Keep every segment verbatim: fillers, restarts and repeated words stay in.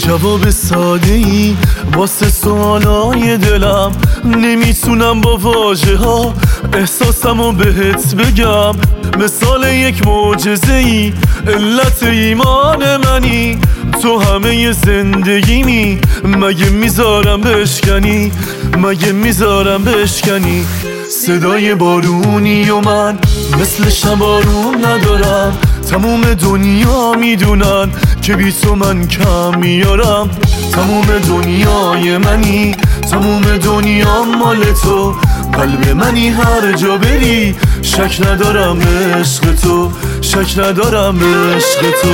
جواب ساده ای واسه سوالای دلم، نمیتونم با واژه ها احساسمو بهت بگم. مثال یک معجزه ای، علت ایمان منی، تو همه زندگیمی، مگه میذارم بشکنی، مگه میذارم بشکنی. صدای بارونی و من مثل شبارون ندارم، تموم دنیا میدونن که بی تو من کم میارم. تموم دنیای منی، تموم دنیا مال تو، قلب منی هر جا بری، شک ندارم عشق تو، شک ندارم عشق تو.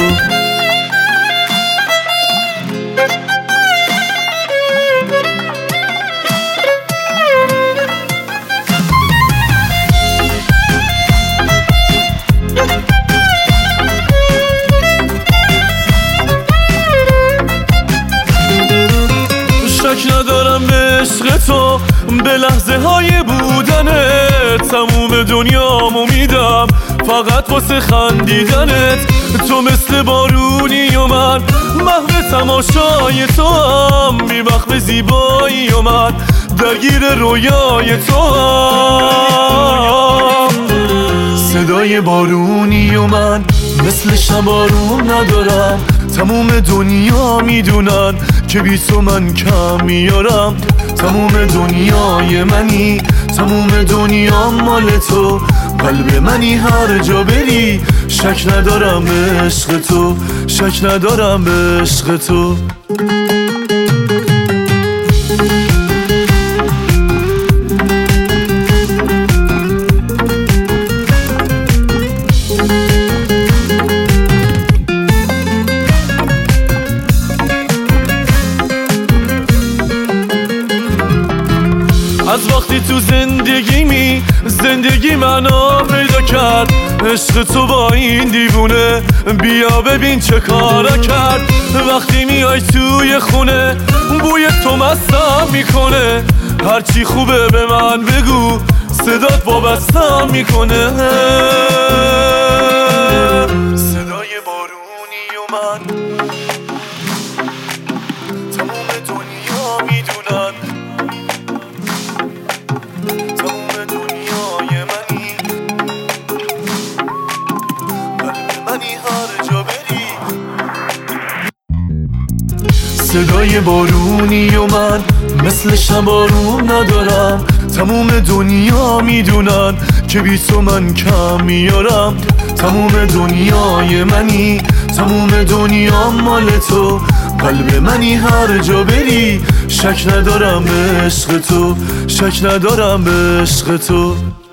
شک ندارم به عشق تو، به لحظه های بودنت، تموم دنیامو میدم فقط واسه خندیدنت. تو مثل بارونی و من محو تماشای تو هم، بی وقت زیبایی و من درگیر رویای تو هم. صدای بارونی و من مثل شبارون ندارم، تموم دنیا میدونن که بی تو من کم میارم. تموم دنیای منی، تموم دنیا مال تو، قلب منی هر جا بری، شک ندارم عشق تو، شک ندارم عشق تو. از وقتی تو زندگیمی، زندگی معنا پیدا کرد، عشق تو با این دیوونه، بیا ببین چه کارا کرد. وقتی میای توی خونه بوی تو مستم میکنه، هرچی خوبه به من بگو صدات وابستم میکنه. صدای بارونی و من تموم دنیا میدونن، صدای بارونی و من مثل شبارون ندارم، تموم دنیا میدونن که بی تو من کم میارم. تموم دنیای منی، تموم دنیا مال تو، قلب منی هر جا بری، شک ندارم عشق تو، شک ندارم عشق تو.